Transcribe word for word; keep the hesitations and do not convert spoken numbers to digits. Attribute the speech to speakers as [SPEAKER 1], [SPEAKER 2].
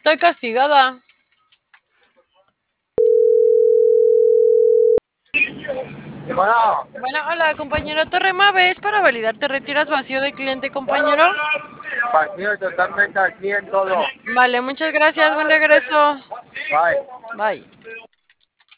[SPEAKER 1] Estoy castigada.
[SPEAKER 2] Bueno,
[SPEAKER 1] Bueno, hola, compañero Torremave, es para validar, ¿te retiras vacío de cliente, compañero?
[SPEAKER 2] vacío totalmente aquí en todo.
[SPEAKER 1] Vale, muchas gracias, buen regreso.
[SPEAKER 2] Bye.
[SPEAKER 1] Bye.